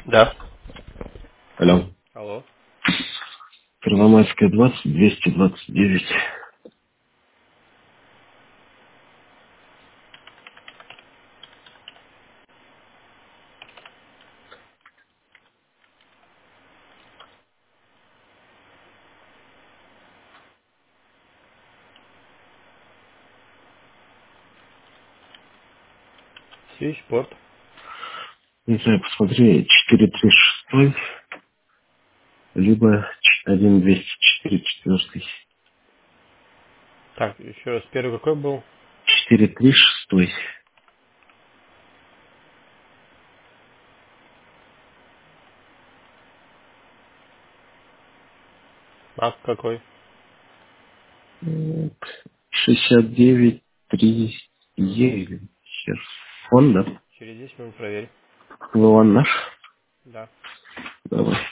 Да. Алло. Алло. Первомайская 20, 229. Свичпорт. Не знаю, посмотри, 436, либо 1204 четвертый. Так, еще раз, первый какой был? 436. Мак какой? 69 3 Е или сейчас. Он, да? Через 10 минут проверь. Вон наш. Да. Давай.